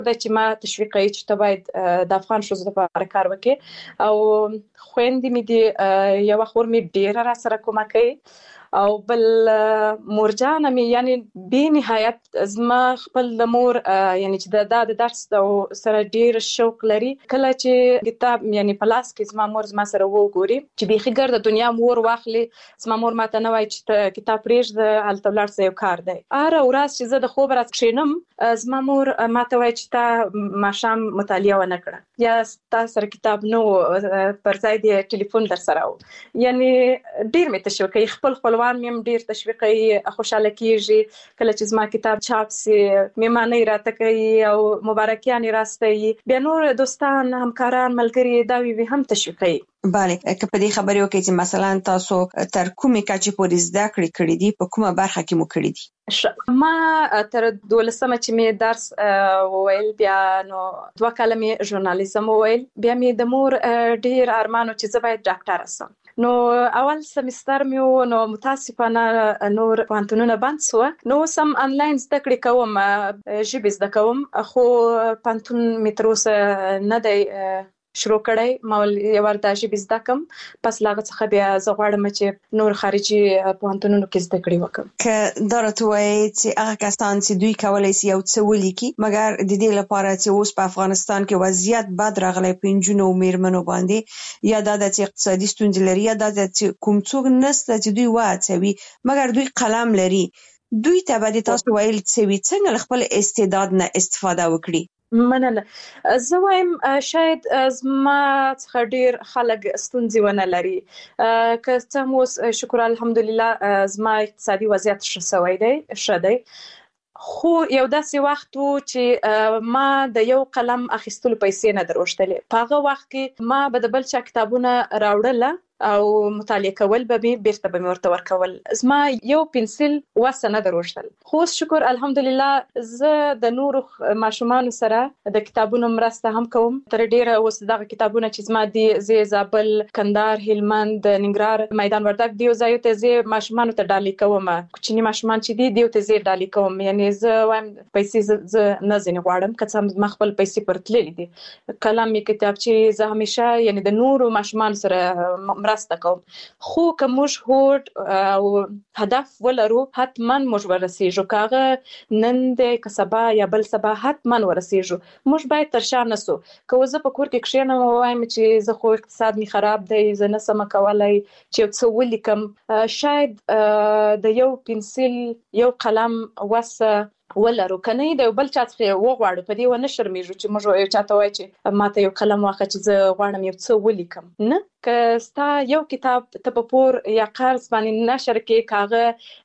د چې ما تشویقي چې ته باید د افغان ښځو لپاره کار وکړي او خويندې مې دي یو خور مې ډیره را سره کومک کوي او بل مورجان مې یعنی به نهایت زما خپل د مور یعنی چې د درس سره ډیر شوق لري کله چې کتاب یعنی پلاس کې زما مور زما سره وګوري چې به خګر د دنیا مور واخلي زما مور ماته نه وای چې کتاب پرېږده هلته ولاړ سې یو کار دی ورځ چې زه د خوب راځ کښینم زما مور ماته وای چې تا ماښام مطالعه ونه کړه یا تاسو سره کتاب نو پر ځای دی ټلیفون در سره یعنی ډیر مې تشویقي خپل خپلوان مې ډیر تشویقي خوشاله کیږي کله چې زما کتاب چاپ سي میمانه راته کوي او مبارکیان راستي بیا نور دوستان همکاران ملګري دا وی هم تشویقي بله که په دې خبرې وکړي چې مثلا تاسو تر کومې کچې پورې زده کړې دي په کومه برخه کې مو کړې دي ما تر 12مه چې مې درس وویل بیا نو 2 کاله مې ژورنالیزم وویل بیا مې د مور ډیر ارمانو چې زه باید ډاکټر شم نو اول سمستر مې نو متاسفانه نور پانتونونه بند سو نو سم انلاین زده کړې کوم ژبه زده کوم خو پانتون متروسه نه دی شروع کړی ما یو ورته ژبه زده کوم پس لاغه څخه بیا زه غواړم چې نور خارجي پوهنتونونو کې زده کړې وکړم که درته وایي چې هغه کسان چې دوی کولای شي یو څه ولیکي مګر د دې لپاره چې اوس په افغانستان کې وضعیت بد راغلی په نجونو او میرمنو باندې یا د اقتصادي ستونزې لري یا د کوم څوک نسته چې دوی واچوي مګر دوی قلم لري دوی ته به تاسو ویل څنګه خپل استعداد نه استفاده وکړي مننه زه وایم شاید زما څخه ډیر خلک ستونزې ونه لري که څه مو شکر الحمدلله زما اقتصادي وضعیت ښه دی خو یو داسې وخت و چې ما د یو قلم اخیستلو پیسې نه دروشتلې په هغه وخت کې ما به د بل چا کتابونه راوړله او مطالعه کول به بیرته به ورته ورکول زما یو پنسل وسه نه دروشتل خو شکر الحمدلله زه د نور ماشومان سره د کتابونو مرسته هم کوم تر ډیره اوس دغه کتابونه چې زما دي زابل کندهار هلمند ننګرهار میدان وردګ دیو ځایو ته زه ماشومان ته ډالۍ کوم کوچني ماشومان چې دي دیو ته زه ډالۍ کوم یعنی زه وایم پیسې زه نه زنه غواړم که څه ما خپل پیسې پرتلې دي کلام می کتاب چې زه همیشه یعنی د نور ماشومان سره مرسته کوم خو که موږ هوډ او هدف ولرو حتما موږ ورسېږو کاغه نن د کسبا یا بل سبا حتما ورسېږو موږ باید تر شا نسو که زه په کور کې کښینم وایم چې زه خو اقتصاد می خراب دی زه نه سم کولای چې څه ولیکم شاید د یو پنسل یو قلم وسه ولرو کنه د بل چا څخه وغواړو په دې ونه شرمېږو چې موږ یو چاته وای چې ماته یو قلم واخه چې زه غواړم یو څه ولیکم نه که ستا یو کتاب ته په پور یا قرض باندې نشر کې کاغه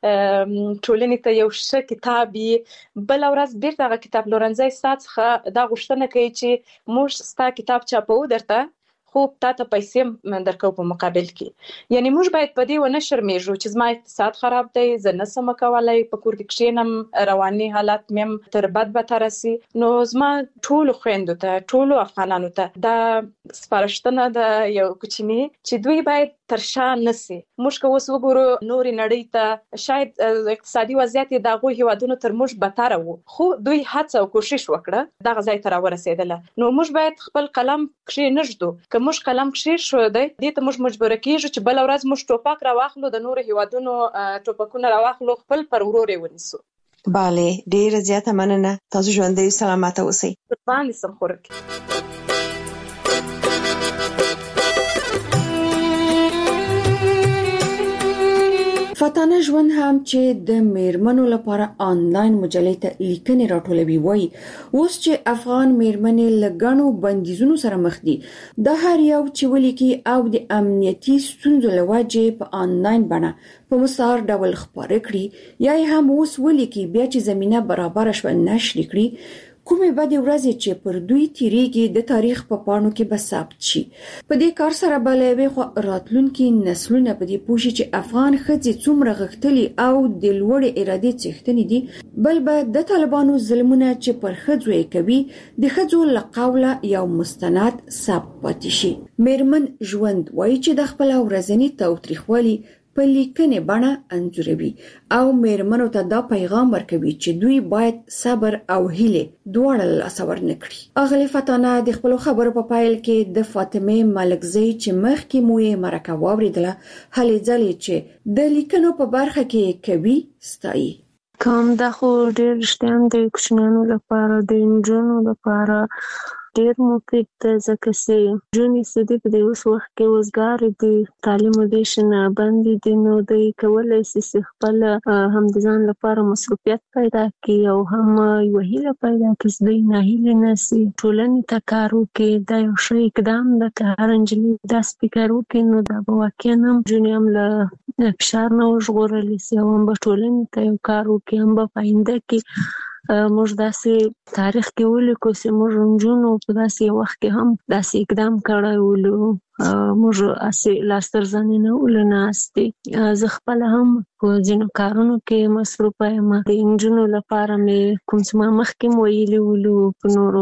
ټولنې ته یو ښه کتاب بل ورځ بیرته هغه کتاب لورنځي ساتخه دا غوښتنه کوي چې موږ ستا کتاب چاپو درته خو تاسو پیسې درکو په مقابل کې یعنی موږ باید په دې ونه شرمېږو چې زما اقتصاد خراب دی زه نه سم کولای په کور کې کښینم رواني حالت مم تر بد به ترسي نو زما ټول خويندو ته ټول افغانانو ته دا سپارښتنه ده یو کوچنی چې دوی باید تر شا نسی موږ که اوس وګورو نوري نړۍ ته شاید اقتصادي وضعیت دغه هیوادونو تر موږ بدتر وو خو دوی هڅه او کوشش وکړه دغه ځای ته راورسېدله نو موږ باید خپل قلم کښې نږدو که موږ قلم کښې شو دی دې ته موږ مجبور کیږو چې بل ورځ موږ ټوپک راواخلو د نورو هیوادونو ټوپکونه راواخلو خپل پر ورور ونیسو بله ډیره زیاته مننه تاسو ژوندۍ سلامت اوسئ قربان سم خورک فاتانه ژوند هم چې د میرمنو لپاره آنلاین مجلې ته لیکنې راټولوي وایي اوس چې افغان میرمنې لګانو بندیزونو سره مخ دي د هر یو چې ولیکي او د امنیتي ستونزو لوجه په آنلاین بڼه په مستعار ډول خبرې کړي یا هم اوس ولیکي بیا چې زمينه برابر شو نشر کړي کومې بعد ورځې چې پر دوی تیریږي د تاریخ په پاڼو کې به ثبت شي په دې کار سره بلوي خو راتلونکي نسلونه په دې پوښي چې افغان ښځې څومره غښتلي او د لوړې ارادې څښتنې دي بل به د طالبانو ظلمونه چې پر ښځو یې کوي د ښځو له قوله یو مستند ثبت پاتې شي میرمن ژوند وایي چې د خپل ورځني تاوتریخوالي په لیکنې بڼه انځوروي او میرمنو ته دا پیغام ورکوي چې دوی باید صبر او هیله دواړه له لاسه ورنکړي. اغلې فتانه د خپل خبرو په پایل کې د فاطمه ملکزی چې مخکې مو یې مرکه واوریدله هلې ځلې چې د لیکنو په برخه کې کوي ستایي. کوم دا خو ډېر رښتیا د کوچنیانو لپاره د نجونو لپاره ډېر مفید دی ځکه چې نجونې چې دي په دې اوس وخت کې وزګارې دي، تعلیم ودې شنه بندې دي، نو دوی کولی شي چې خپل هم د ځان لپاره مصروفیت پیدا کړي او هم یوه هیله پیدا کړي چې دوی ناهیلې نه شي، ټولنې ته کار وکړي. دا یو ښه اقدام ده که هر نجلۍ داسې فکر وکړي نو دا به واقعا هم نجونې هم له فشار نه وژغورلی شي او هم به ټولنې ته یو کار وکړي، هم به په آینده کې موږ داسې تاریخ کې ولیکو چې موږ نجونو په داسې وخت کې هم داسې اقدام کړی ولو، موږ اسې لاس تر زنې نه ولو ناستې. زه خپله هم په ځینو کارونو کې مصروفه یم. د نجونو لپاره مې کوم څه ما مخکې هم ویلي ولو په نورو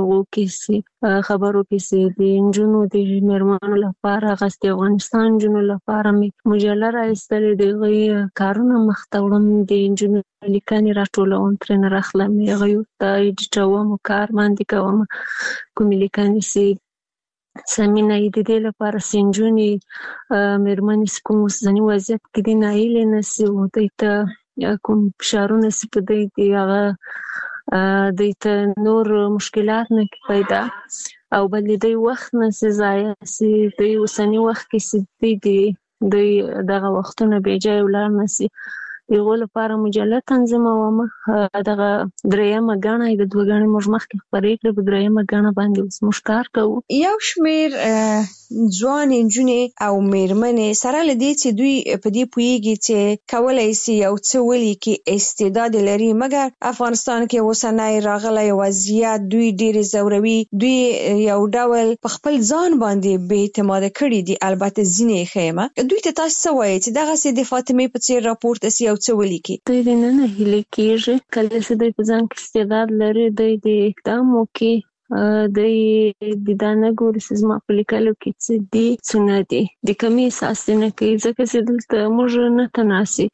خبرو کې چې د نجونو د میرمنو لپاره هغسې د افغانستان نجونو لپاره مې مجله راایستلې، د هغوی کارونه مخته وړم، د نجونو لیکنې راټولوم، ترېنه راخلم، هغوی ورته ایډیټوم، کار باندې کوم، کومې لیکنې چې سمینه یې د دې لپاره چې نجونې میرمنې چې کوم اوسني وضعیت کې دي ناهیلې نه شي او دوی ته کوم فشارونه چې په دوی دي هغه دوی ته نور مشکلات نه پیدا او بل د دوی وخت نه شي ضایع شي، دوی اوسني وخت کې چې دوی دغه وختونه بېجایه ولاړ نه شي. د هغو لپاره مجله تنظیموم. دغه درېیمه ګڼه د دوه ګڼې موږ مخکې خپرې کړې، په درېیمه ګڼه باندې اوس موږ کار کوو. یو شمېر ځوان نجونې او میرمنې سره له دې چې دوی په دې پوهېږي چې کولی شي یو څه ولیکي، استعداد لري، مګر افغانستان کې اوسنی راغلی وضعیت دوی ډېرې ځوروي، دوی یو ډول په خپل ځان باندې بې اعتماده کړي دي. البته ځینې یې ښه یم. دوی ته تاسو څه وایئ چې دغسې د فاطمې په څېر راپورته شي یو څه ولیکي؟ دوی د نه هیلې کېږي، کله چې دوی په ځان کې استعداد لري دوی د اقدام وکړي، دوی دا نه ګوري چې زما په لیکلو کې څه دي څه نه دي، د کمې احساس نه کوي، ځکه چې دلته موږ نه تناسي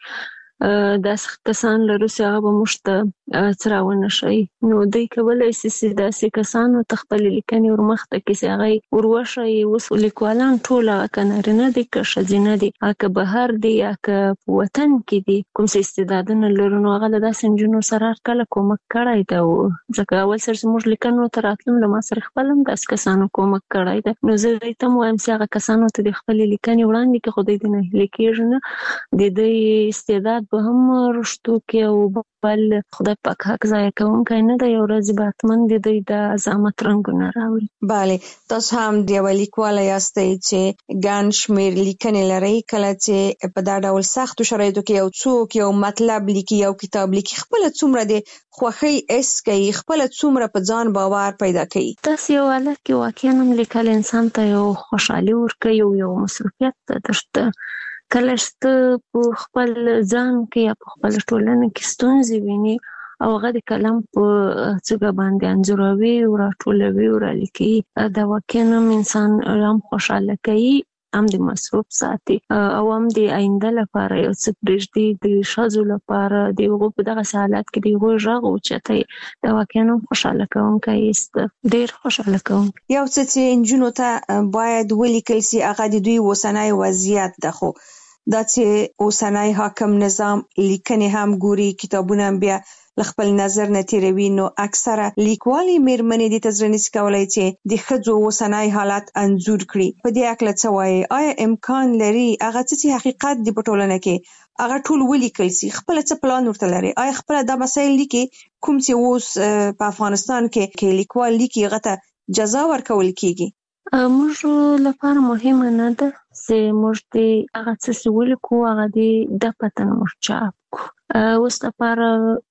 داسې کسان لرو چې هغه به موږ ته څه راونه ښیي، نو دوی کولی شي چې داسې کسانو ته خپلې لیکنې ورمخته کړي چې هغه یې وروښیي. اوس لیکوالان ټول هغه که نارینه دي که ښځینه دي، که بهر دي یا که په وطن کې دي، کوم څه استعدادونه لرو نو هغه له داسې نجونو سره هرکله کومک کړی ده، ځکه اول سر چې موږ لیکنو ته راتلم له ما سره خپل هم داسې کسانو کومک کړی ده، نو زه دوی ته هم وایم چې هغه کسانو ته د خپلې لیکنې وړاندې کړي، خو دوی د ناهیلې کېږي نه، د دوی استعداد به هم رشدو کې او بل خدای پاک حق ضایع کوونکی نه دی، یو ورځ به حتما د دوی د عظمت رنګونه راوړي. بله، تاسو هم د یوه لیکواله یاستئ چې ګڼ شمېر لیکنې لرئ. کله چې په دا ډول سختو شرایطو کې یو څوک یو مطلب لیکي، یو کتاب لیکي، خپله څومره د خوښۍ حس کوي، خپله څومره په ځان باور پیدا کوي؟ داسې یو حالت کې واقعا هم لیکل انسان ته یو خوشحالي ورکوي، یو مصروفیت درته کله چې ته په خپل ځان کې یا په خپله ټولنه کې ستونزې ویني او هغه د قلم په څوکه باندې انځوروي او راټولوي او رالیکي، دا واقعا هم انسان هم خوشحاله کوي، هم د مصروف ساتي او هم د آینده لپاره یو څه پرېږدي، د ښځو لپاره د هغو په دغسې حالت کې د هغوی غږ اوچتوي، دا واقعا هم خوشحاله کوونکی هېڅ ده، ډېر خوشحاله کوونکی. یو څه چې نجونو ته باید ولیکل شي هغه د دوی اوسنی وضعیت ده، خو دا چې اوسنی حاکم نظام لیکنې هم ګوري، کتابونه هم بیا له خپل نظر نه تېروي، نو اکثره لیکوالې میرمنې دې ته زړه نشي کولی چې د ښځو اوسنی حالت انځور کړي. په دې هکله څه وایي؟ آیا امکان لري هغه څه چې حقیقت دی په ټولنه کې هغه ټول ولیکل شي؟ خپله څه پلان ورته لري؟ آیا خپله دا مسایل لیکي کوم چې اوس په افغانستان کې لیکوال لیکي هغه ته جزا ورکول کېږي؟ موږ لپاره مهمه نه ده چې موږ د هغه څه چې ولیکو هغه د پته نه موږ چاپ کړو. اوس لپاره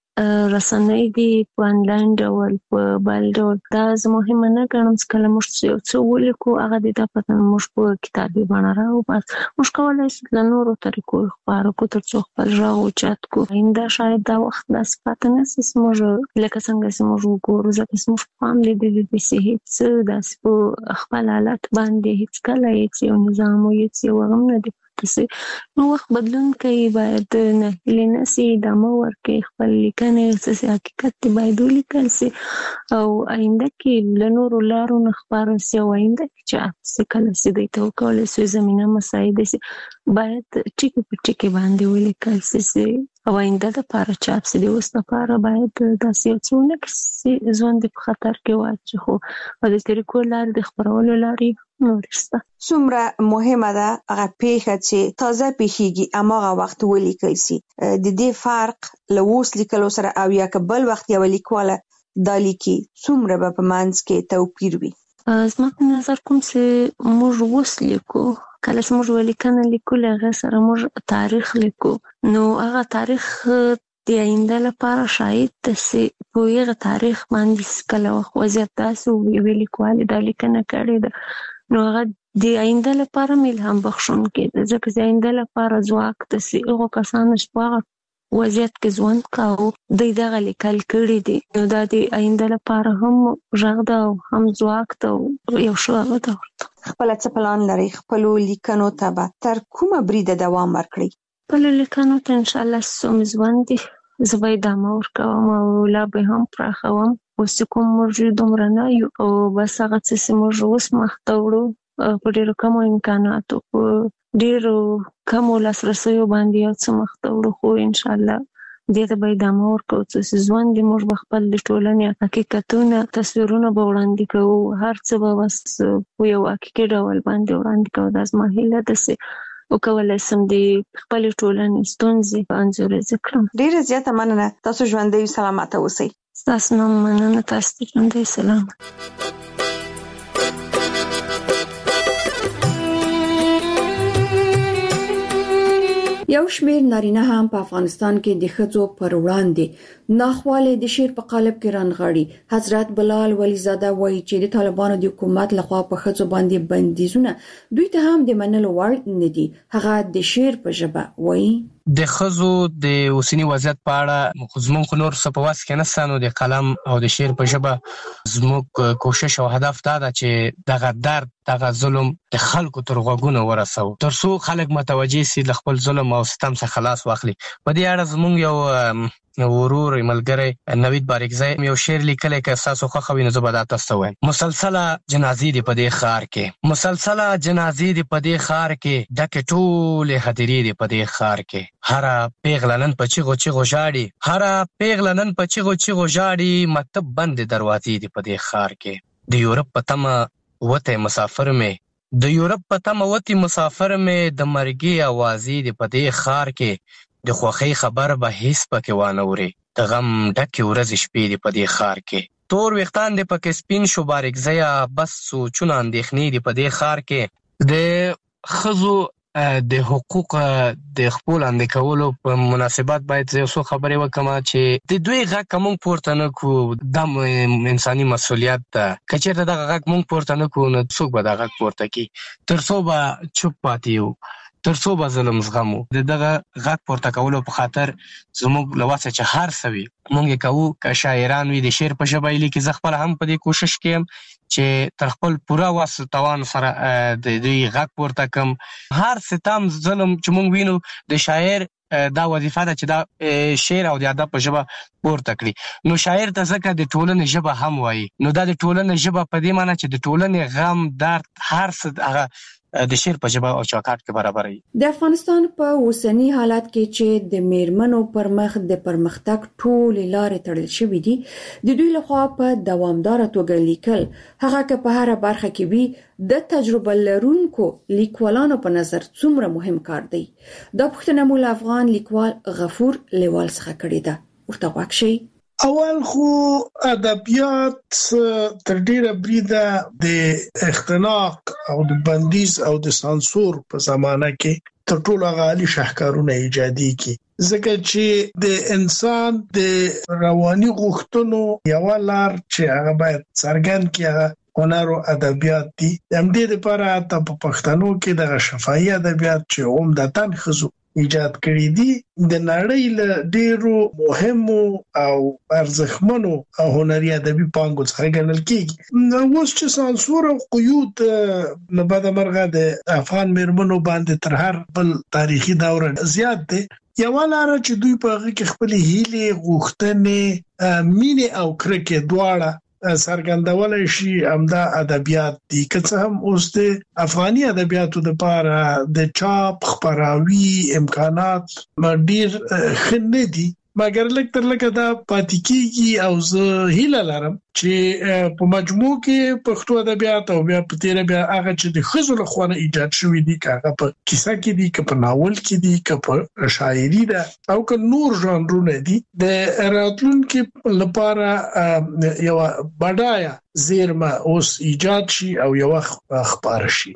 رسنۍ دي په انلاین ډول په بل ډول، دا زه مهمه نه ګڼم چې کله موږ یو څه ولیکو هغه د پته نه موږ په کتابي بڼه راوباسو. موږ کولی شو له نورو طریقو خپاره کړو تر څو خپل غږ اوچت کړو. آینده شاید دا وخت داسې پاته نه شي چې موږ لکه څنګه چې موږ وګورو، ځکه چې موږ پام لیدلی دی چې هېڅ داسې په خپل حالت باندې هېڅکله هېڅ یو نظام او هېڅ یو هغه هم نه دی نو وخت بدلون کوي باید نه لنسي ادامه ورکړي خپل لیکنې څه حقیقت دی باید ولیکل سي او آینده کې له نورو لارو نه خپاره سي او آینده کې چې څه کله سي دوی ته وکولی سي زمینه مساعده سي باید ټکي په ټکي باندې ولیکل سي او آینده دپاره چاپ سي د اوس دپاره باید داسې یو څه ونه کړي ژوند په خطر کې واچي خو په دې طریقو لارې د خپرولو لارې نورې شته. څومره مهمه ده هغه پیښه چې تازه پیښیږي هماغه وخت ولیکل سي د دې فرق له اوس لیکلو سره او یا که بل وخت یوه لیکواله دا لیکي څومره به په منځ کې توپیر وي؟ زما په نظر کوم چې موږ اوس لیکو کله چې موږ ولیکنه لیکو له هغه سره موږ تاریخ لیکو نو هغه تاریخ د آینده لپاره شاید چې په هغه تاریخ باندې کله وخت وضعیت داسې وي لیکوالې دا لیکنه کړې ده نو هغه د آینده لپاره الهام بخښونکی ده ځکه چې آینده لپاره ځواک ده چې هغو کسانو چې په هغه وضعیت کې ژوند کاوه دوی دغه لیکل کړي دي نو دا د آینده لپاره هم غږ ده او هم ځواک ده او یو ښه هغه ده ورته. خپله څه پلان لرئ خپلو لیکنو ته به تر کومه بریده دوام ورکړئ؟ خپلو لیکنو ته انشاءالله څومره ژوند دي زه به ادامه ورکوم او لا به هم پراخوم اوس چې کوم موږ دومره نه یو او بس هغه څه چې موږ اوس مخته وړو په ډېرو کمو امکاناتو په ډېرو کمو لاسرسیو باندې یو څه مخته وړو خو انشاءالله دې ته به ادامه ورکوو چې ژوند دې موږ به خپل د ټولنې حقیقتونه تصویرونه به وړاندې کوو هر څه به بس په یو حقیقي ډول باندې وړاندې کوو دا زما هیله ده چې وکولی سم د خپلې ټولنې ستونزې انځوریزې کړم. ډېره زیاته مننه تاسو ژوندی سلامته اوسئ. ستاسو نه مننه تاسو ته ژوندی سلامت. یو شمېر نارینه هم په افغانستان کې د ښځو پر وړاندې ناخوالې د شعر په قالب کې رانغاړي. حضرت بلال ولیزاده وایي چې د طالبانو د حکومت لخوا په ښځو باندې بندیزونه دوی ته هم د منلو وړ نه دي. هغه د شعر په ژبه وایي د ښځو د اوسني وضعیت په اړه زموږ خو نور څه په وس کې نشته نو د قلم او د شعر په ژبه زموږ کوشش او هدف دا ده چې دغه درد دغه ظلم د خلکو تر غوږونو ورسوو تر څو خلک متوجه سي له خپل ظلم او ستم څخه خلاص واخلي. په دې اړه زموږ یو ورور ملګری نوید باریکزی یو شعر لیکلی که ستاسو خوښه وي نو زه به دا تاسو ته وایم. مسلسله جنازې دي په دې ښار کې مسلسله جنازې دي په دې ښار کې ډکې ټولې هدیرې دي په دې ښار کې هره پیغله نن په چیغو چیغو ژاړي هره پیغله نن په چیغو چیغو ژاړي مکتب بندې دروازې دي په دې ښار کې د یورپ په تمه وتی مسافر مې د یورپ په تمه وتی مسافر مې د مرګي اوازې دي په دې ښار کې د خوښۍ خبر به هیڅ پکې وانه وري د غم ډکې ورځې شپې دي په دې ښار کې تور ویښتان دي پکې سپین شو باریکزیه بس سوچونه اندېښنې دي په دې ښار کې د ښځو د حقوق د خپل اندې کولو په مناسبت باید یو څو خبرې وکم چې د دوی غږ که موږ پورته نه کړو دا انساني مسؤلیت ده که چېرته دغه غږ موږ پورته نه کړو نو څوک به دا غږ پورته کړي تر څو به چوپ پاتې یو تر څو به ظلم زغمو د دغه غږ پورته کولو په خاطر زموږ له وسه چې هر څه وي موږ یې کوو که شاعران وي د شعر په ژبه یې لیکي زه خپله هم په دې کوشش کې یم چې تر خپل پوره وس توان سره د دوی غږ پورته کړم هر ستم ظلم چې موږ وینو د شاعر دا وظیفه ده چې دا شعر او د ادب په ژبه پورته کړي نو شاعر ته ځکه د ټولنې ژبه هم وایي نو دا د ټولنې ژبه په دې معنی چې د ټولنې غم درد هر څه هغه د شعر په ژبه او چوکاټ کې برابر وي. د افغانستان په اوسنی حالت کې چې د میرمنو پر مخ د پرمختګ ټولې لارې تړل شوې دي د دوی لخوا په دوامداره توګه لیکل هغه که په هره برخه کې وي د تجربه لرونکو لیکوالانو په نظر څومره مهم کار دی. دا پوښتنه مو له افغان لیکوال غفور لیوال څخه کړې ده. ورته غوږ شئ. اول خو ادبیات تر ډیره بریده د اختناق او د بندیز او د سانسور په زمانه کې تر ټولو غالي شاهکارونه ایجادي کی ځکه چې د انسان د رواني غوښتنو یو لار چې هغه باید څرګند کړي هنر او ادبیات دي. د دې لپاره ته په پښتنو کې د شفاهي ادبیات چې عمدتاً خزو ایجاد کړی دي د نړۍ له ډیرو مهمو او ارزښتمنو هنري ادبي پانګو څخه ګڼل کیږي. اوس چې سانسور او قیود نه بعد مرغه د افغان میرمنو باندې تر هر بل تاریخي دور زیات دي. یو لاره چې دوی په هغه کې خپل هیلې، غوښتنې، مینې او کرکې دواړه سرګندولای شي همدا ادبیات دي. که څه هم اوس د افغاني ادبیاتو لپاره د چاپ خبراوي امکانات ډیر ښه نه دي، مګر لکه تر لکه دا پاتې کیږي او زه هیله لرم چې په مجموع کې پښتو ادبیات او بیا په تیر بیا هغه چې د خزو له خوا ایجاد شوی دي، هغه په کیسه کې دي، که په ناول کې دي، که په شاعري ده او که نور ژانرونه دي، د راتلونکو لپاره یو بډایه زیرمه اوس ایجاد شي او یو خبر شي.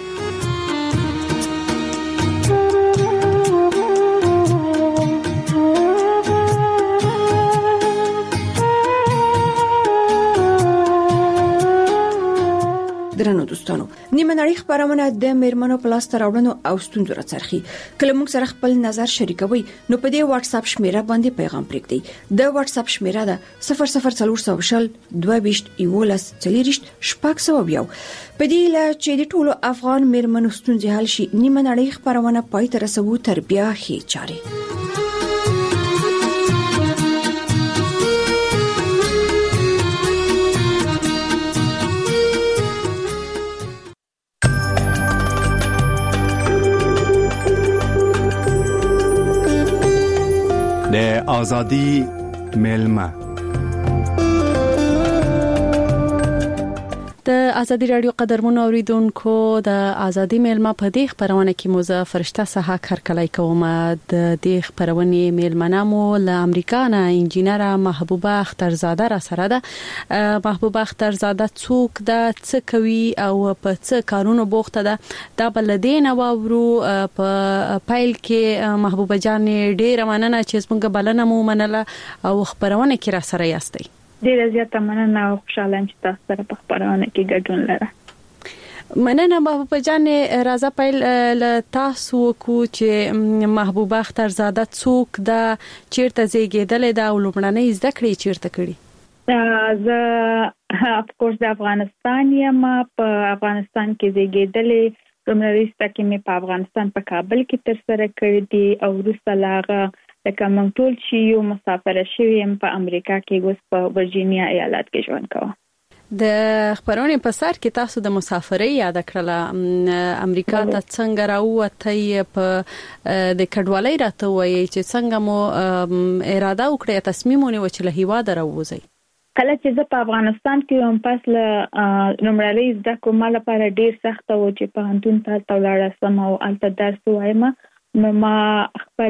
درنو دوستانو، نیمه نړۍ خبرونه د میرمنو په لاس ته راوړنو او ستونزو راڅرخي. کله موږ سره خپل نظر شریکوي نو په دې واتس اپ شمیره باندې پیغام پرېږدئ. د واتس اپ شمیره ده 00420 22 11 40 شپږ. په دې لاره چې د ټولو افغان میرمنو ستونزې حل شي، نیمه نړۍ خبرونه پای ته رسوو تر بیا هي چاري. د آزادی ملما د ازادي رادیو قدرمنو اوریدونکو، د ازادي میلمه په دې خبرونه کې موزه فرشته سها کارکلای کوم. د دې خبرونه میلمنامو له امریکا نه انجینر محبوبه اخترزاده را سره ده. محبوبه اخترزاده څوک ده، څه کوي او په څه کارونو بوخته ده، دا بلدین او ورو په پایل کې محبوبه جان ډیره مننه چې څنګه بلنه مو منله او خبرونه کې را سره یاستئ. ډیره زیاته مننه او خوشاله چې تاسو سره په خبرونه کې ګډون لرم. مننه محبوبه جان. راځه پیل له تاسو کو چې محبوبه اخترزاده څوک ده، چیرته زیږیدلې ده او لومړنۍ زده کړې چیرته کړې؟ زه اف کورس د افغانستان یم. په افغانستان کې زیږیدلې، لومړنۍ زده کړې مې په افغانستان په کابل کې تر سره کړې دي او وروسته لاغه لکه موږ ټول چې یو مسافر شوم په امریکا کې، اوس په ورجینیا ایالت کې ژوند کوم. د خبرونه په سر کې تاسو د مسافرۍ یاد کړله. امریکا ته څنګه راووتئ؟ په د کډوالۍ راته وایي چې څنګه مو اراده وکړه، تصمیم ونیو چې له هیواده راووځئ؟ کله چې زه په افغانستان کې هم پس له لومړنۍ زده کړو ما لپاره ډیر سخت و چې په هندون ته ولاړم او الته درس وایم. نو ما خپل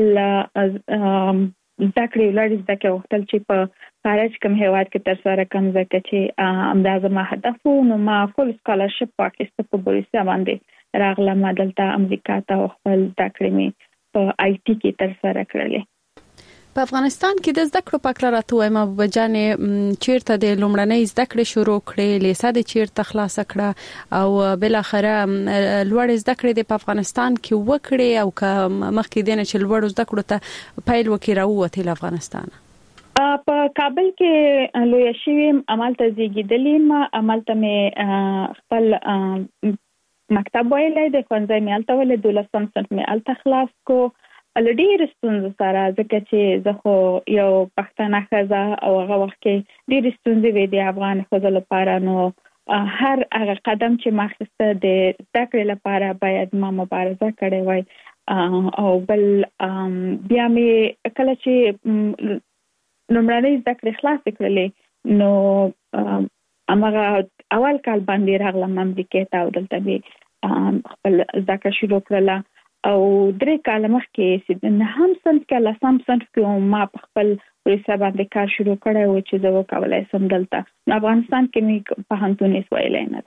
ذکر ولر زده وختل چې په خارج کوم هیواد کې تر سره کوم ځکه چې اندازه ما هدف نو ما فول سکالرشپ پاکستان په بورسیا باندې راغلم دلته امریکا ته خپل ذکر می په آی ټي کې تر سره کړلې. په افغانستان کې د زده کړو پکړه راته وایم بجانې چیرته د لومړنۍ زده کړې شروع کړې، لیسه د چیرته خلاص کړه او بل اخره لوړ زده کړې د افغانستان کې وکړې او مخکې دینه چې لوړ زده کړو ته پیل وکړي راووتې له افغانستان؟ په کابل کې لوی شوم، عملته زیږیدلې ما، عملته مې خپل مکتب ویلې د ښوونځي مې الته ولې 12 صنف مې الته خلاص کو. ډېر ستونزې سره ځکه چې زه خو یو پښتنه ښځه او هغه وخت کې ډېر ستونزې وې د افغان ښځو لپاره. نو هر هغه قدم چې ما اخیسته د زده کړې لپاره باید ما مبارزه کړې وای. او بل بیا مې کله چې لومړنۍ زده کړې خلاصې کړلې نو هغه اول کال باندې راغلم امریکا ته او دلته به خپل زده کړه شروع کړله. او 3 کال مخکې چې نه هم صنف کې لسم صنف کې ما په خپل ورسره باندې کار شروع کړی و چې زه وکولای سم دلته افغانستان کې مې په هندونیس ویلې نه ده.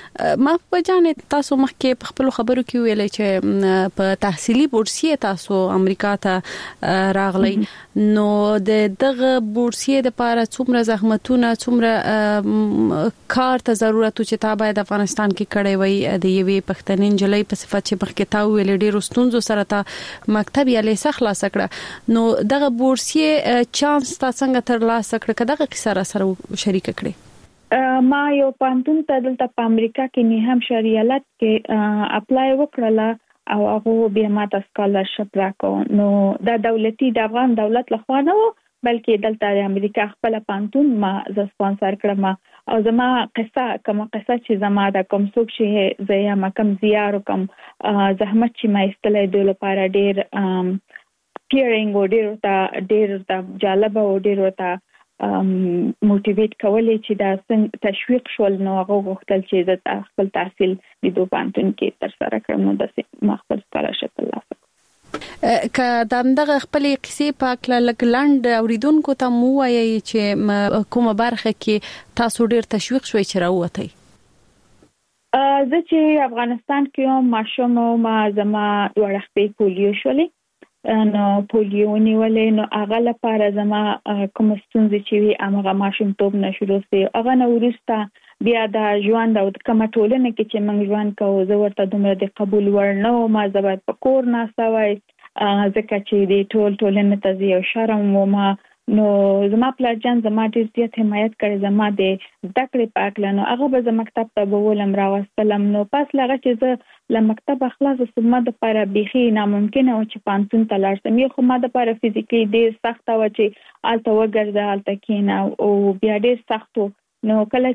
ما په جانې تاسو مخکې په خپل خبرو کې ویلې چې په تحصیلي بورسیه تاسو امریکا ته راغلی نو دغه بورسیه د لپاره څومره زحمتونه څومره کار ته ضرورت چې تا باید افغانستان کې کړی وي د یوې پښتنې نجلۍ په صفت چې مخکې تا ویلې ډېر ستونزو سره تا مکتب یا لیسه خلاص کړه نو دغه بورسیه چانس تا څنګه ترلاسه کړ کداغه کیسه سره شریک کړي ما یو پانتون ته دلته په امریکا کې نه هم شریالت کې اپلای وکړله او هغه بیا ماته سکالرشپ راکو نو دا دولتي د افغان دولت لخوا نه و بلکې دلته د امریکا خپل پانتون ما ز سپانسر کړم او زما قصه چې زما د کوم څوک شي زیا ما کم زیار کوم زحمت چې ما استلې د لپاره ډیر پیرینګ او ډیر د جالب او ډیر ته موټیویټ کولای چې دا تشویق شول نو هغه غوښتل چې د خپل تحصیل د دوه پانتون کې تر سره کړم نو د خپل سکالرشپ ترلاسه که دغه خپل قصې په کله لګلند اوریدونکو ته مو وایي چې کومه برخه کې تاسو ډیر تشویق شوي چې راووتئ زه چې افغانستان کې ماشوم ما زما ورخته پولیو شولې نو پولیو نیولې نو هغه لپاره زما کوم ستونزې چې وي هغه ماشوم توپ نشو سي هغه نو ورسته بیا د ژوند او د کومه ټولنه کې چې موږ ژوند کوو زه ورته دومره د قبول ورنو ما زبر په کور نه سوي ځکه چې د ټولنه ته یو شرم و ما نو زما پلان زما ډیر زیات حمایت کړی زما د ذکر پاکل نو هغه به زما مکتب ته بولم راوستلم نو پس لغه چې زه ل مکتب خلاص سم د لپاره بيخي ناممکن او چې پانتون تلار سم یو خو ما د لپاره فزیکلی ډیر سخت و چې الته وګرځه الته کینا او بیا ډیر سخت نو کله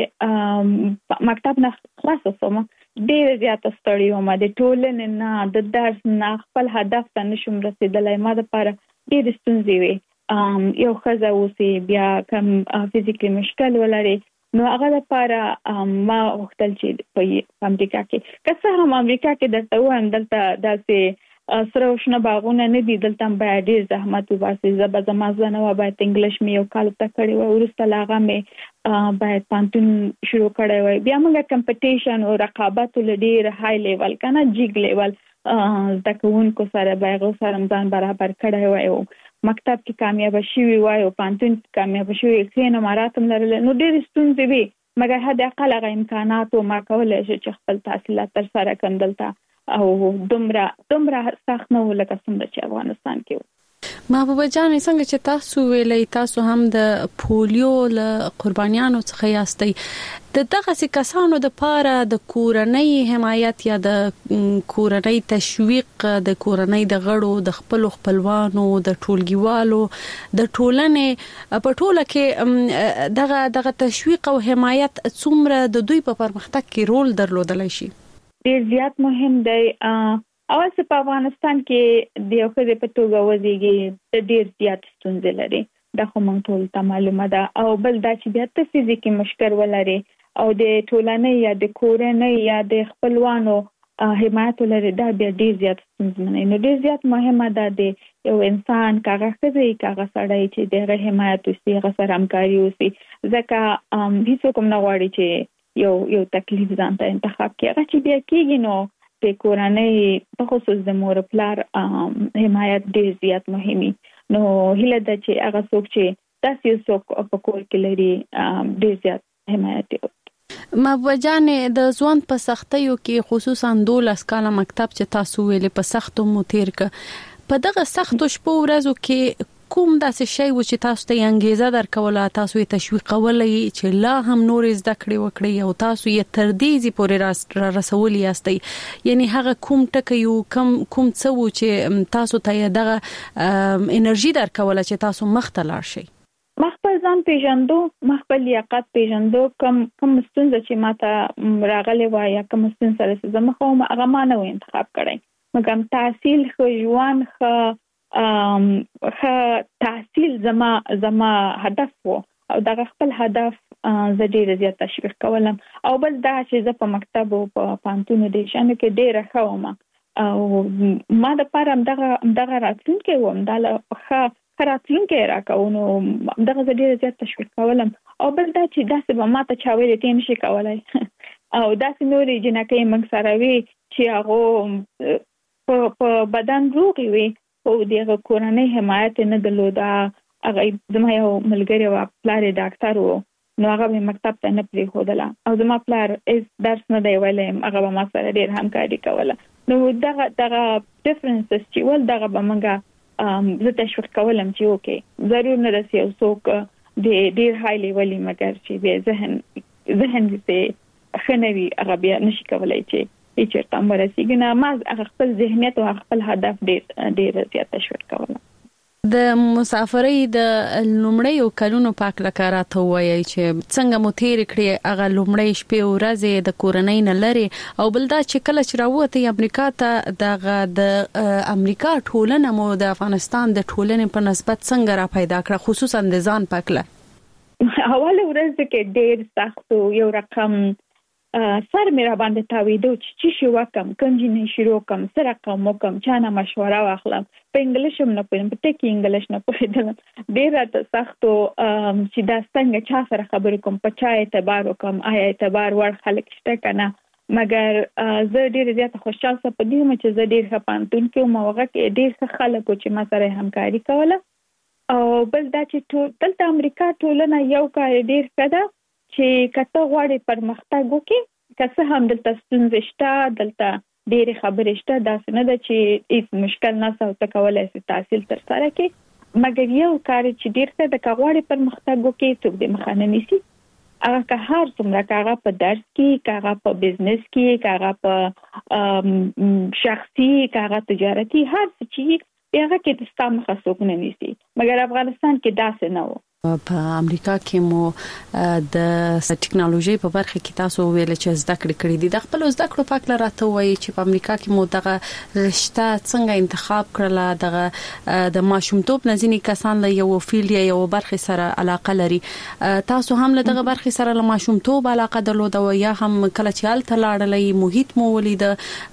چې مکتب نه خلاص سم ډیر زیات ستړی وم د ټولنې نه د درس نه خپل هدف ته نشم رسیدلای ما د لپاره ډیر ستونزې وي یو خزه اوسې بیا کم فزیکلی مشکل ولري نو هغه لپاره ما وختل چې په امریکا کې که هم امریکا کې درته وایم دلته داسې سره وشنه باغونه نه دي دلته باید ډیر زحمت وباسي زما ځنه باید انګلیش مې یو کال ته کړی و ورسته لاغه مې باید پانتون شروع کړی و بیا موږ کمپټیشن او رقابت لډیر های لیول کنه جیګ لیول د کوونکو سره باغ سره ځان برابر کړی و مکتب کې کامیاب شوی وای او پانتون کې کامیاب شوی کینو مراتم لرل نو ډېر ستونزې وي مګر هدا اقل امکانات او ما کولای شي چې خپل تحصیلات تر سره کندلته او دومره سخت نه ولکه څنګه چې افغانستان کې محبوبه جان څنګه چې تاسو ویلې تاسو هم د پولیو له قربانیانو څخه یاستئ دغه کسانو د پاره د کورنۍ حمایت یا د کورنۍ تشویق د کورنۍ د غړو د خپلوانو د ټولګیوالو د ټولنې په ټوله کې دغه تشویق او حمایت څومره د دوی په پرمختګ کې رول درلودلی شي ډیر زیات مهم دی اول څه په افغانستان کې د یو خدای په توګه وزيږي ډیر زیات ستونزې لري دا خو مونږ ټول ته معلومه ده او بل دا چې بیا ته فزیکي مشکل ولري او د ټولنې یا د کورنۍ یا د خپلوانو حمایت لري دا بیا ډیر زیات ستونزمن نو ډیر زیات مهمه ده د یو انسان کاغه خزي کاغه سړی چې د حمایت وسي هغه سره همکاري وسي ځکه هیڅ کوم نه غواړي چې یو تکلیف ځان ته انتخاب کړي هغه چې بیا کېږي نو د کورنۍ په خصوص د مور پلار حمایت ډیر زیات مهمي نو هله د چې هغه څوک چې تاسو څوک په کور کې لري ډیر زیات حمایت کوي مبوجانې د ځوان په سختیو کې خصوصا 12 کاله مکتب چې تاسو ویلې په سختو متیر ک په دغه سختو شپو ورځو کې کوم داسې شی و چې تاسو ته انګیزه درکوله تاسو یې تشویقولې چې لا هم نور زده کړې وکړي او تاسو یې تر دې پورې رسولي یاستئ یعنی هغه کوم ټکی یو کوم څه و چې تاسو ته دغه انرژي درکوله چې تاسو مخ ته لاړ شئ مخبل ځان پیژندو مخبل لیاقت پیژندو کوم ستونزه چې ماته راغلي وای یا کوم ستونزه سره زما خو هغه ما نه انتخاب کړی مګم تحصیل خو ژوند خو تحصیل زما هدف وو او دا خپل هدف زه ډیر زیات تشویق کولم او بل دا چې زه په مکتب او په پانتون د شانه کې ډیر خوم او ما د پاره دغه راتلونکي وم دا راتلونکي راکونو دغه زه ډیر زیات تشویق کولم او بل دا چې داسې به ما ته چا ویل ته نشي کولای او داسې نورې جنکې موږ سره وي چې هغه په بدن روغ وي او دغه کورنۍ حمایت نه درلوده. هغه زما یو ملګری و پلار ډاکټر و نو هغه به مکتب ته نه پریښودله او زما پلار درس نه دی ویلی هغه به ما سره ډېر همکاري کوله. نو دغه ډیفرنسز چې ول دغه به موږ زه تشویق کولم چې اوکې ضرور نه رسي او څوک ډېر های لیولي مګر چې به ذهن دې ښه نه وي هغه بیا نشي کولی چې چېرته هم ورسېږي. نه ما هغه خپل ذهنیت او خپل هدف ډېر زیات تشویق کولم. د مسافرۍ د لومړیو کلونو په اړه راته وایي چې څنګه مو تیر کړی هغه لومړی شپې او ورځې د کورنۍ نه لري او بل دا چې کله چې راوته امریکا ته د امریکا ټولنه مو د افغانستان د ټولنې په نسبت څنګه را پیدا کړه خصوصا د ځان پکله؟ اوله ورځ کې ډېر سخت یو رقم سر مې را باندې تاویدو چې شي وکم کنجی نه شروع کوم سره کوم کوم چانه مشوره واخلم په انګلیش هم نه پوهیم په ټکی انګلیش نه پوهیدم ډیر راته سختو چې دا څنګه چا سره خبرې کوم په چا اعتبار وکم آیا اعتبار ور خلک شته کنه مګر زه ډیر زیات خوشاله سم په دې چې زه ډیر خپانتون کې موغه کې ډیر څه خلک چې ما سره همکاري کوله او بل دا چې دلته امریکا ټولنه یو کار ډیر کده چې کته غواړي پرمختګ وکړي که څه هم دلته ستونزې شته دلته ډېرې خبرې شته داسې نه ده چې هیڅ مشکل نشته او ته کولی شې تحصیل ترسره کړې مګر یو کار چې ډېر ښه ده که غواړي پرمختګ وکړي څوک دې مخه نه نیسي هغه که هر څومره که هغه په درس کې که هغه په بزنس کې که هغه په شخصي که هغه تجارتي هر څه چې هغه کې د ستا مخه څوک نه نیسي مګر افغانستان کې داسې نه و. په امریکا کې مو د ټیکنالوژي په برخه کې تاسو ویل چې زده کړې دي د خپل زده کړو په اړه راته وایي چې په امریکا کې مو دغه رشته څنګه انتخاب کړله دغه د ماشومتوب نزینی کسان له یو فیلډ یا یو برخه سره علاقه لري تاسو هم له دغه برخه سره له ماشومتوب علاقه درلوده او یا هم کله چې هلته لاړلې محیط مو ولید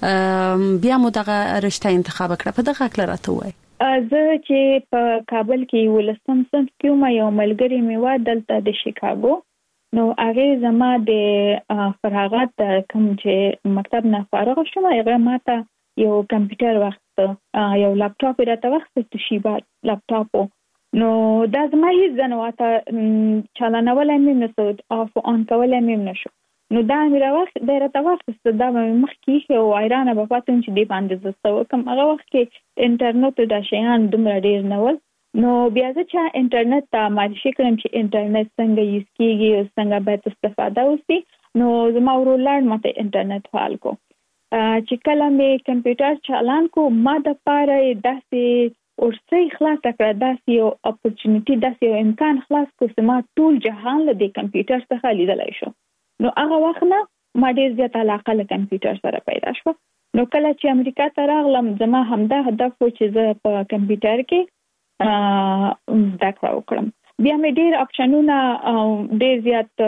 بیا مو دغه رشته انتخاب کړه په دغه اړه راته وایي. زه چې په کابل کې ولسم صنف کې یو ملګری مې و دلته د شیکاګو نو هغه زما د فراغت کوم چې مکتب نه فارغ شوم هغه ماته یو کمپیوټر وخت یو لپټاپ راته وخت توشیبا لپټاپ نو دا زما هیڅ ځنواته چالانول مې نسو اف اون کول مې نشو نو دا مې راوخت د راته وخت دا مخ کې او ایران په پاتون چې دی باندې زسته کوم هغه وخت کې انټرنیټ د شیان دومره ډیر نه ول نو بیا چې انټرنیټ ته معرفي کړم چې انټرنیټ څنګه یوز کیږي او څنګه باید استفاده وشي نو زما ورولړ ماته انټرنیټ فعال کو چې کله مې کمپیوټر چالان کو ما د پاره داسې ورسې خلاص کړه داسې یو اپورچونټی داسې یو امکان خلاص کو چې ما ټول جهان له دې کمپیوټر څخه لیدلای شو نو هغه وخت نه ما ډیر زیات علاقه له کمپیوټر سره پیدا شو نو کله چې امریکا ته راغلم زما همدا هدف و چې زه په کمپیوټر کې زده کړه وکړم بیا مې ډیر اپشنونه ډیر زیات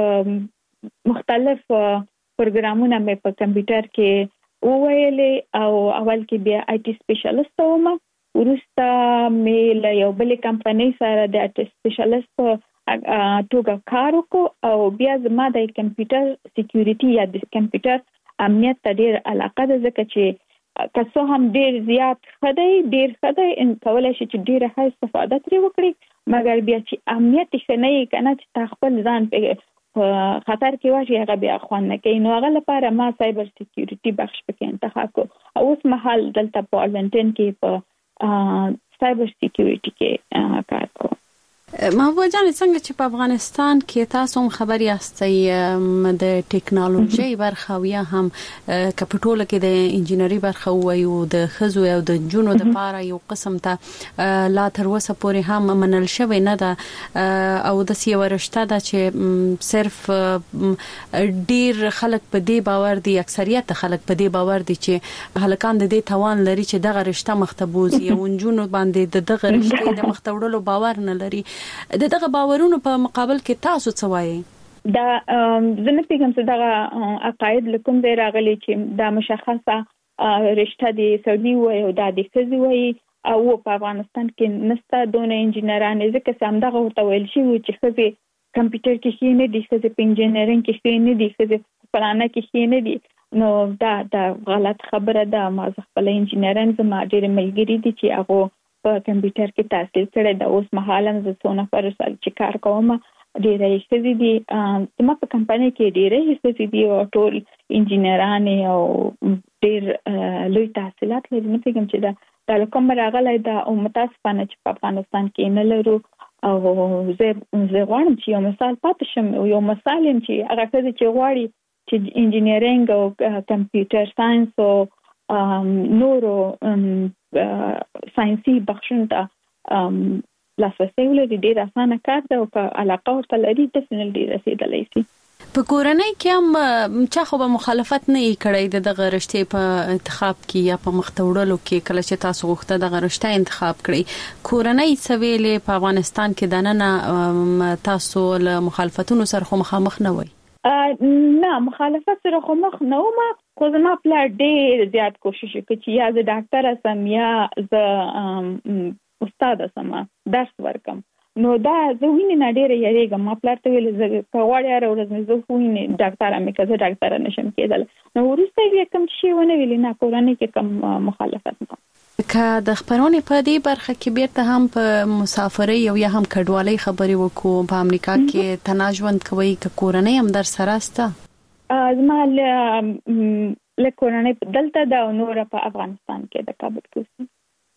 مختلف پروګرامونه مې په کمپیوټر کې وویلې او اول کې بیا آی ټي سپیشلیست وم ورسته مې له یو بل کمپنۍ سره د آی ټي سپیشلیست توګه کار وکړ او بیا زما د کمپیوټر سکیورټي یا د کمپیوټر امنیت ته ډیر علاقه ده ځکه چې که هم ډیر زیات خدای ان کولای شي چې ډیر ښه استفاده ترې وکړي مګر بیا چې امنیت ښه نه وي کنه چې خپل ځان په خطر کې واچي هغه بیا خوان نه کوي نو هغه لپاره ما سایبر سکیورټي بخش پکې انتخاب کړ او اوس مهال دلته په آرلنټن کې په سایبر سکیورټي کې کار کوم. محبوبه جان څنګه چې په افغانستان کې تاسو هم خبر یاستئ د ټیکنالوژي برخه یا هم کپټول کې د انجینری برخه وایو د خزو او د جنونو د پاره یو قسم ته لا تر اوسه پورې هم منل شوی نه ده او د سی ورشته ده چې صرف ډیر خلک په دې باور دي اکثریت خلک په دې باور دي چې هلکان د دې توان لري چې دغه رشته مختبوزي او جنونو باندې دغه رشته د مختوړلو باور نه لري دغه باورونو په مقابل کې تاسو څه وایي؟ دا زنه پیغام څه دغه عقاید لکم دی راغلي چې دا مشخصه رشته دی سعودي وای او د خزي وای او په افغانستان کې نستا دونه انجینران ځکه چې همدغه ورته ویل شي چې خزي کمپیوټر کې شي نه دي خزي په انجینرینګ کې شي نه دي خزي پلانه کې خینه دي نو دا غلط خبره ده. ما خپل انجینران زما ډېر ملګری دي چې هغه په کمپیوټر کې تحصیل کړی دا اوس مهاله زه څونه پر سره چې کار کوم ډېر هیڅ دي زما په کمپنۍ کې ډېر هیڅ دي او ټول انجینران او ډېر لوی تحصیلات لري. نو څنګه چې دا کوم راغلی دا او متاسفانه چې په افغانستان کې نه لرو او زه غواړم چې یو مثال پاتې شم. یو مثال چې هغه څه چې غواړي چې انجینرینګ او کمپیوټر ساينس او نورو ساينسي بخښنه ته لاسرسي ولري ډېر اسانه کار ده او که علاقه ورته لري د سنل ډېر رسیدلی شي. په کورنۍ کې هم چا خو به مخالفت نه کړی دغه رشتې په انتخاب کې یا په مختوړلو کې کله چې تاسو غوښته دغه رشتې انتخاب کړی کورنۍ سویلې په افغانستان کې دننه تاسو له مخالفتونو سره خو مخامخ نه وای؟ نه مخالفت سره خو مخ نه وم خو زما پلار ډېر زیات کوشش وکړ چې یا زه ډاکټر سم یا زه استاد سم درس ورکم. نو دا زه وینې نه ډېر یریږم. ما پلار ته ویل زه کواړی هر ورځ مې زه وینې ډاکټر مې کزه ډاکټر نشم کېدل. نو وروسته یې کوم شی ونه ویل نه کورنۍ کې کوم مخالفت نه. که د خبرونې په دې برخه کې بیرته هم په مسافرۍ او یا هم کډوالۍ خبرې وکړو په امریکا کې تناژوند کوي که کورنۍ هم در سره سته؟ زما له کورنۍ دلته دا نور په افغانستان کې د کابل کې.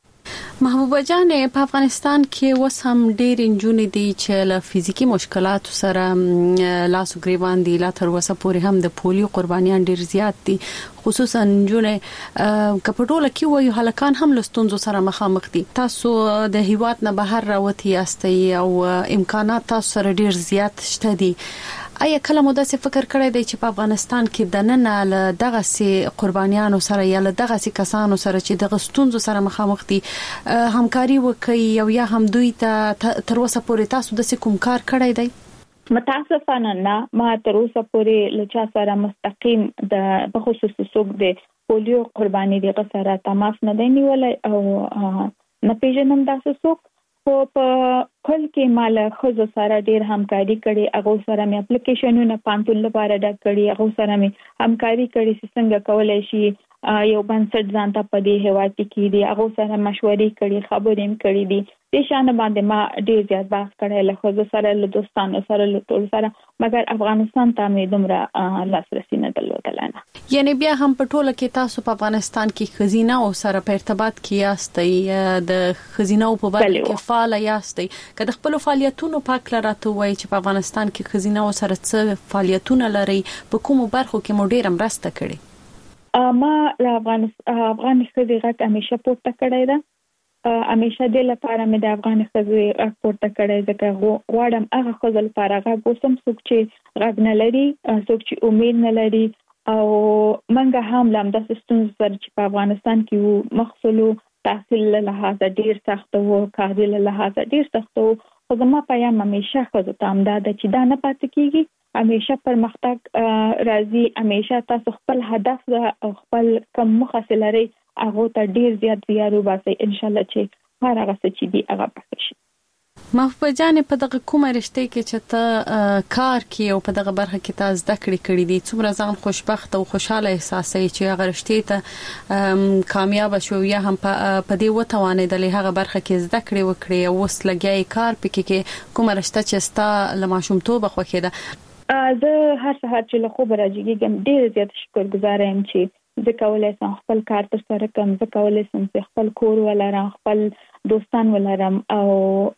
محبوبه جان په افغانستان کې اوس هم ډېر انجونې دي چې له فزیکی مشکلاتو سره لاس او ګریوان دي. لا تر اوسه پورې هم د پولیو قربانیان ډېر زیات دي خصوصا انجونې کپټوله کې وایي هلکان هم له ستونزو سره مخامخ دي. تاسو د هیواد نه بهر راوتی یاستئ او امکانات تاسو سره ډېر زیات شته دي. آیا کله مو داسې فکر کړی دی چې په افغانستان کې د نن له دغه سي قربانیانو سره یا له دغه سي کسانو سره چې دغه ستونزو سره مخامخ دي همکاري وکړي او یا هم دوی ته تر اوسه پورې تاسو د کوم کار کړی دی؟ متاسفانه نه ما تر اوسه پورې له چا سره مستقیم د بخصوص څوک د پولیو قرباني دغه سره تماس نه دی نیولای او نه پیژنم داسې څوک. خو په کل کې مال خزو سره ډیر همکاري کړي. هغه سره مې اپلیکیشنونه پانتول لپاره ډک کړي. هغه سره مې همکاري کړي چې څنګه کولای شي یو بنسټ ځان ته په دې هوا کې کېدي. هغه سره مشورې کړي خبرې هم کړي دي. د شان باندې ما ډیر زیات بحث کړی له خزو سره له دوستانو سره له ټول سره مګر افغانستان ته مې دومره لاسرسي نه درلودل نه. یعنی بیا هم په ټوله کې تاسو په افغانستان کې خزینه او سره په ارتباط کې یاستئ د خزینه په برخه کې فعال یاستئ. که د خپل فعالیتونو پاک لراته وای چې په افغانستان کې خزینه او سره څه فعالیتونه لري په کومو برخو کې مو ډیر مرسته کړې؟ ما افغان خزې غږ همیشه پورته کړی ده. همیشه د لپاره مې د افغان خزې غږ پورته کړی ځکه غواړم هغه خزې لپاره غږ وسم څوک چې غږ نه لري څوک چې امید نه لري او منګه هم لامداسې ستونزې سره چې په افغانستان کې مخصلو تحصیل له لحاظه ډیر سخت وو کاري له لحاظه ډیر سخت وو. خو زما پیغام همیشه خزو ته همدا ده چې دا نه پاتې کیږي. همیشه پرمختګ راځي. همیشه تاسو خپل هدف او خپل کوم مخه لري هغه ته ډیر زیات زیارو باسي ان شاء الله چې هر هغه څه چې دی هغه پاتې شي. محبوبه جان په دغه کومه رشتې کې چې ته کار کوي او په دغه برخه کې تاسو زده کړې دي څومره ځان خوشبخت او خوشاله احساسوي چې هغه رشتې ته کامیاب شو یا هم په دې وتوانېدلې هغه برخه کې زده کړې وکړي او اوس لګیای کار پکې کې کومه رشته چې ستا له ماشومتوب خوښه ده؟ زه هر سهار چې له خوب راځم ډیر زیات شکرګزار یم چې زه کولای شم خپل کار تر سره کوم. زه کولای شم چې خپل کور ولرم خپل دوستان ولرم او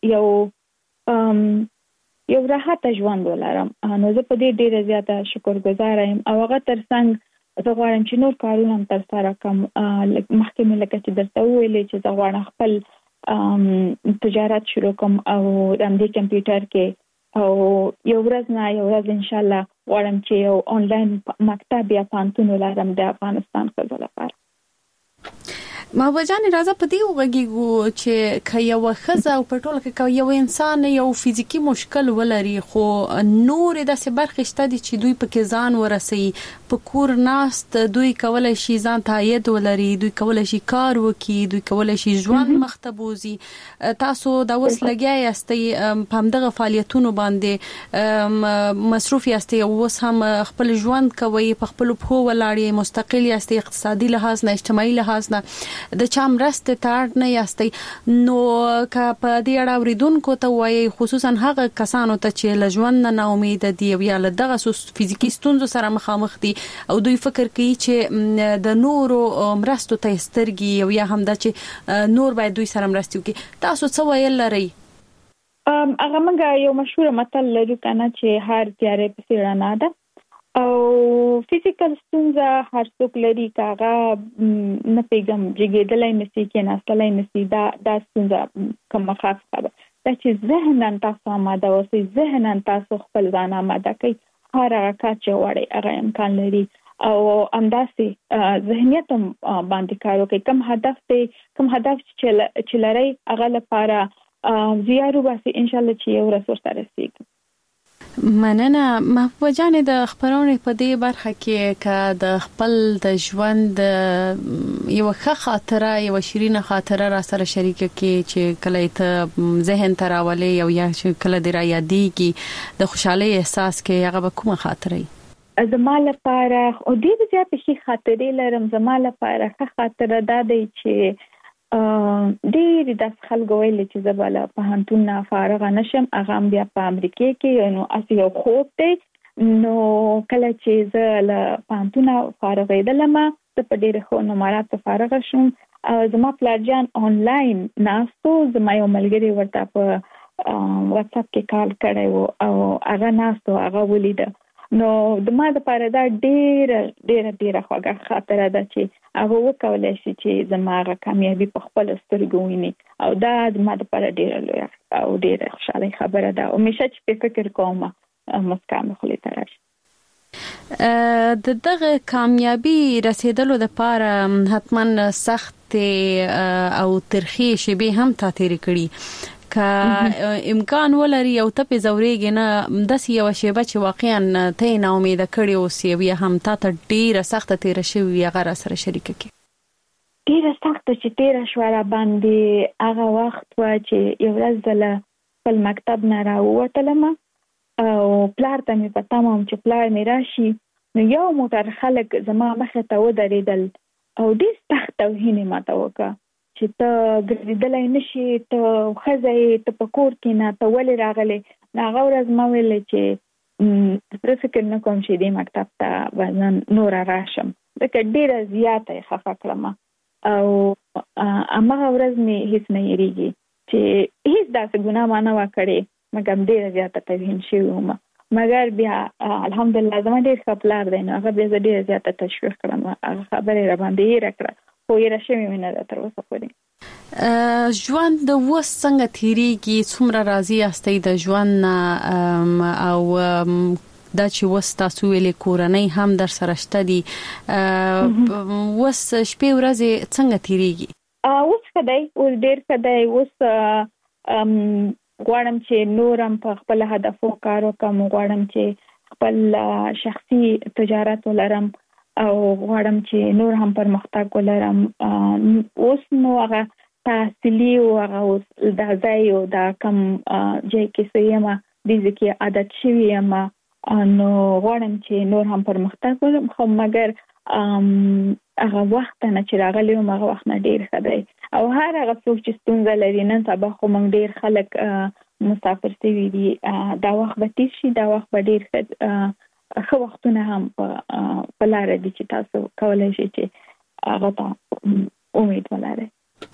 یو راحت ژوند ولرم. نو زه په دې ډیره زیاته شکرګزار یم او هغه ترڅنګ زه غواړم چې نور کارونه تر سره کوم. مخکې مې لکه چې درته ویلې چې زه غواړم خپل تجارت شروع کوم او د دې کمپیوټر کې او یو ورځ ان شاء الله غواړم چې یو آنلاین مکتب یا پانتون ولرم د افغانستان خزو لپاره. محبوبه جان راځه په دې وګورئ چې کایو خزه او په ټوله کې یو انسان یو فزیکی مشکل ولري خو نور د سبرخ شته دي چې دوی په کې ځان ورسي په کور ناست دوی کولای شي ځان تایید ولري دوی کولای شي کار وکړي دوی کولای شي ژوند مختبوزي تاسو دا اوس لګیا یاستئ په همدغه فعالیتونو باندې مصروف یاستئ اوس هم خپل ژوند کوي په خپل په ولاړی مستقل یاستئ اقتصادي لحاظ نه اجتماعي لحاظ نه د چا مرسته ته اړ نه یاستئ نو که په دې اړه اوریدونکو ته وایي خصوصا هغه کسانو ته چې له ژوند نه امید دي یا له دغه فزیکی ستونزو سره مخامخ دي او دوی فکر کوي چې د نورو مرستو ته سترګي او یا هم د چې نور باید دوی سره مرستي وکړي تاسو څه ویل لري هغه موږ یو مشهور متل لرو کنه چې هر تیارې په رڼا ده او فزیکل ستونزه هر څوک لري کاغه نه پیغام جګیدلای نشي کې ناستلای نشي دا ستونزه کومه خاصه ده چې ذهنن تاسو آماده اوسئ ذهنن تاسو خپل ځان آماده کړئ هر هغه کار چې وړي هغه امکان لري او همداسې ذهنیت باندې کار وکړئ کوم هدف چې لري هغه لپاره زیارو باسي ان شاء الله چې یو رسول سره رسیږي مننه محبوبه جان د خبرونې په دې برخه کې که د خپل د ژوند یو ښه خاطره یو شیرینه خاطره را سره شریک کې چې کله ته ذهن ته راولي او یا کله دې را یادېږي د خوشحالۍ احساس کې هغه به کومه خاطره زما لپاره او ډېر زیاتې ښې خاطرې لرم زما لپاره ښه خاطره دا دی چې ډېر د خلکو ویل چې زباله په هانتون نه فارغ نشم هغه بیا په امریکا کې نو اسی یو خوب دی نو کله چې زه له هانتون فارغېدلم ته په ډېر خو نمرات فارغ شوم زما پلارجان آنلاین ناستو زما یو ملګری ورته په واتس اپ کې کال کړی او هغه ناستو هغه ولید نو د ما د پاره دا ډېر خوږه خاطره ده چې هغه وکولای شي چې زما کامیابی په خپل سترګو ویني او دا د ما د پاره ډېر لوی او ډېر خوشاله خبره ده او مشه چې فکر کوم مسکام خو لته د دغه کامیابی رسیدلو لپاره حتما سخت او ترخی شی هم تا تیر کړي که امکان ولري او ته په زوريږي نه د یو شیبه چې واقعا ته نه امید کړی او سی وي هم ته ډیره سخته تیر شوی هغه سره شریک کی ډیره سخته چې تیر شو را باندې هغه وخت و چې یو ورځ زله په مکتب نه راووتلم او پلار ته مې پته مم چې پلار مې راشي نو یو موټر خلک زما مخه ته ودرېدل او ډېر سخت توهین ماته وکړه چې ته ګرځېدلای نشي ته ښځه ته په کور کې نه ته ولې راغلې هغه ورځ ما ویل چې زه فکر نه کوم چې دې مکتب ته به نور راشم ځکه ډېره زیاته خفه کړم او هماغه ورځ مې هیڅ نه یېرېږي چې هیڅ داسې ګناه ما نه وه کړې مګر ډېره زیاته توهین شوې وم مګر بیا الحمدلله زما ډېر ښه پلار دی نو هغه بیا زه ډېره زیاته تشویق کړم هغه خبرې را باندې یېره کړه خو یېره شوې مې نه ده تر اوسه پورې ژوند اوس څنګه تېرېږي څومره راضي یاستئ د ژوند نه او دا چې اوس تاسو ویلې کورنۍ هم در سره شته دي اوس شپې ورځې څنګه تېرېږي اوس ښه دی اوس ډېر ښه دی اوس غواړم چې نورم په خپل هدفو کار وکړم غواړم چې خپل شخصي تجارت ولرم او غواړم چې نور هم پرمختګ ولرم اوس نو هغه تحصیلي او هغه اوس د ځای او د کم ځای کې سیمه د ځکه عادت شوی یم نو غواړم چې نور هم پرمختګ وکړم خو مګر هغه وخت نه چې راغلی وم هغه وخت نه ډېر ښه دی او هر هغه څوک چې ستونزه لري نن سبا خو موږ ډېر خلک مسافر شوي دي دا وخت به تېر شي دا وخت به ډېر ښه وختونه هم په لاره دي چې تاسو کولی شئ چې هغه ته امید ولرئ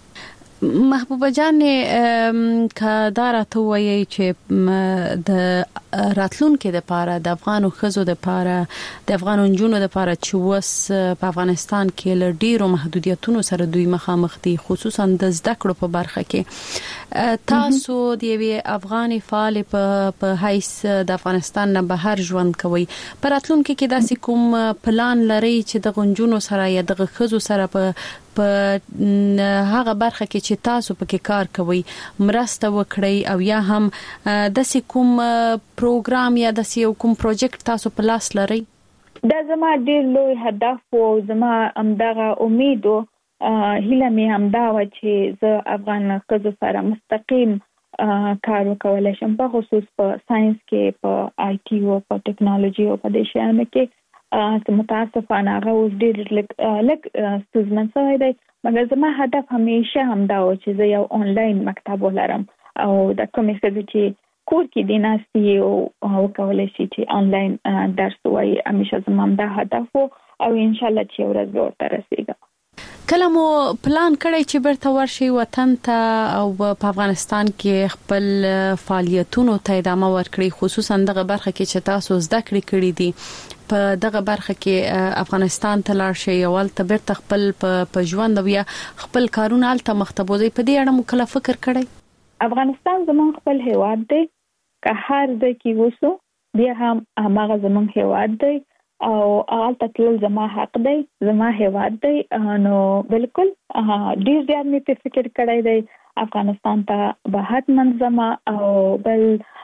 محبوبه جان که دا راته وایي چې د راتلونکي لپاره د افغانو ښځو لپاره د افغانو نجونو لپاره چې اوس په افغانستان کې له ډیرو محدودیتونو سره دوی مخامخ دي خصوصا د زده کړو په برخه کې تاسو د یوې افغاني فعال په حیث د افغانستان نه بهر ژوند کوي په راتلونکي کې داسې کوم پلان لري چې د نجونو سره یا د ښځو سره په په هغه برخه کې چې تاسو پکې کار کوئ مرسته وکړئ او یا هم د کوم پروګرام یا د کوم پروجیکټ تاسو په لاس لرئ؟ دا زما ډېر لوی هدف او زما همدغه امید او هیله مې همدا و چې زه افغان ښځو سره مستقیم کار وکولای شم، په خصوص په ساينس کې، په آی ټي او په ټیکنالوژي او په دې شیانو کې. متاسفانه هغه اوس ډېر لږ ستونزمن شوی دی، مګر زما هدف همیشه همدا و چې زه یو آنلاین مکتب ولرم او د کومې ښځې چې کور کې دي ناستې او وکولای شي چې آنلاین درس ووایي. همیشه زما همدا هدف او ان شاء الله چې یو ورځ به ورته رسیږم. کله مو پلان کړی چې برته ورشي وطن ته او په افغانستان کې خپل فعالیتونو ته ادامه ورکړي، خصوصا دغه برخه کې چې تاسو زده کړې دي په دغه برخه کې افغانستان ته لاړ شي او ولته برته خپل په ژوند بیا خپل کارونه الته مختبوزي؟ په دې اړه مو کله فکر کړی؟ افغانستان زمون خپل هیواد دی، که هر ځای کې وسو بیا هم هغه زمون هیواد دی او آلته تل زما حق دی، زما هیواد دی. نو بالکل ډیر زیات مې په فکر کړی دی افغانستان ته به حتما زما او بل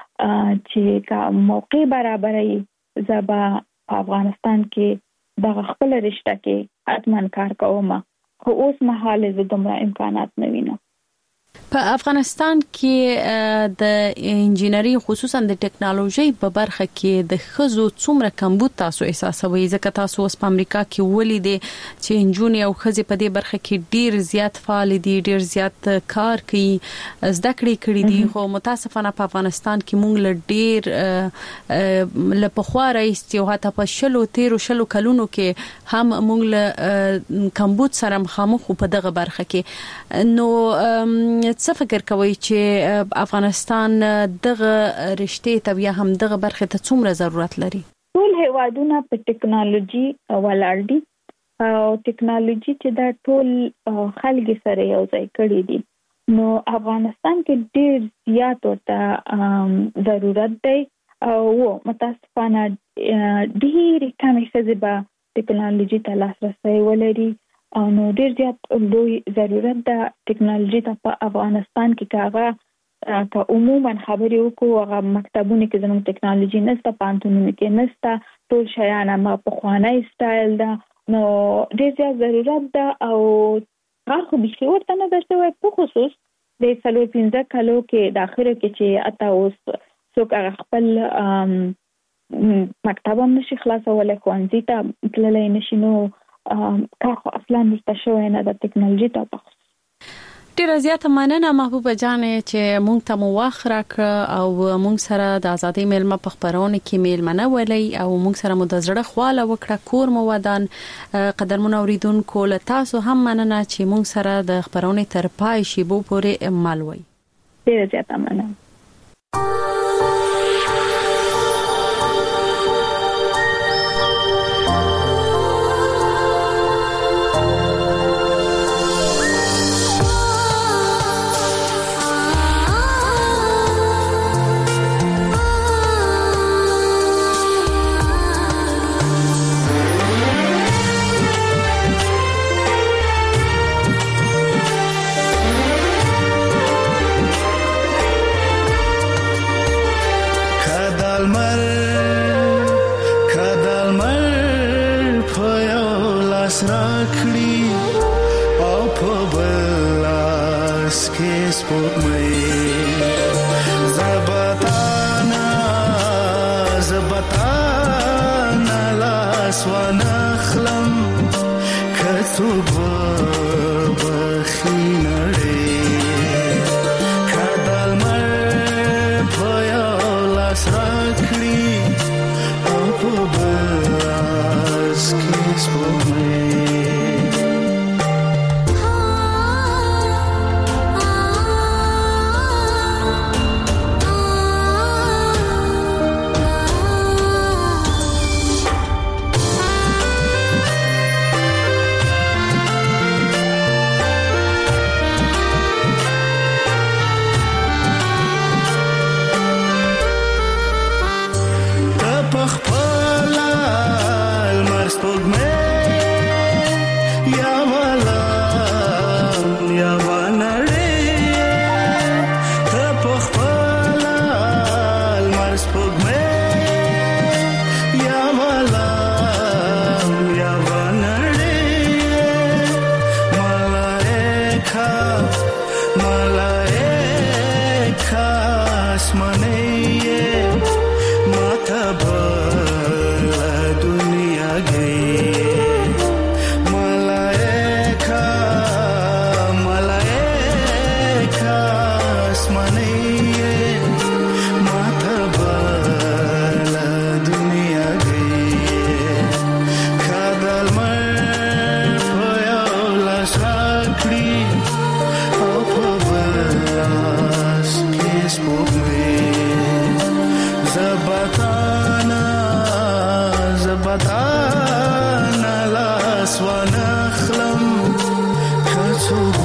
چې کا موقع برابرې زبا افغانستان کې د خپل رشتہ کې حتما کار کوم، خو اوس مهال زه دومره امکانات نه وینم. په افغانستان کې د انجینری خصوصا د ټیکنالوژي په برخه کې د ښځو څومره کمبود تاسو احساسوي؟ ځکه تاسو اوس په امریکا کې ولیدې چې انجونې او ښځې په دې برخه کې ډیر زیات فعال دي، ډیر زیات کار کوي، زده کړې کړې دي، خو متاسفانه په افغانستان کې موږ له ډیر له پخوا راځي او حتی په شلو کلونو کې هم موږ له کمبود سره مخامخ په دغه برخه کې. نو څه فکر کوي چې افغانستان دغه رشتې ته یا هم دغه برخه ته څومره ضرورت لري؟ ټول هیوادونه په ټیکنالوژي ولاړ دي او ټیکنالوژي چې دا ټول خلک سره یو ځای کړي دي، نو افغانستان کې ډیر زیات ورته ضرورت دی او متاسفانه ډیر کم ښځې به ټیکنالوژي ته لاسرسي ولري او نو ډیر زیات لوی ضرورت ده ټیکنالوژي ته په افغانستان کې. کاغه که عموما خبرې وکړو هغه مکتبونه کې زموږ ټیکنالوژي نشته، پانتونونه کې نشته، ټول شیان ما په خوانی سټایل ده، نو ډیر زیات ضرورت ده او هغه خو به ورته نه درته په خصوص د 15 کالو کې د اخر کې چې اته اوس څوک هغه خپل مکتب هم نشي خلاصولای، ښوونځي ته تللی نشي، نو کار خو اصلا نشته شوی نه د ټیکنالوژي ته. ډیره زیاته مننه محبوبه جانې چې مونږ ته مو وخت راکړ او مونږ سره د ازادۍ میلمه په خبرونه کې میلمنه ولې او مونږ سره مو د زړه خواله وکړه، کور مو ودان. قدرمن اوریدونکو له تاسو هم مننه چې مونږ سره د خبرونه تر پای شیبو پورې مل وي. ډیره زیاته مننه. وانخلم که تو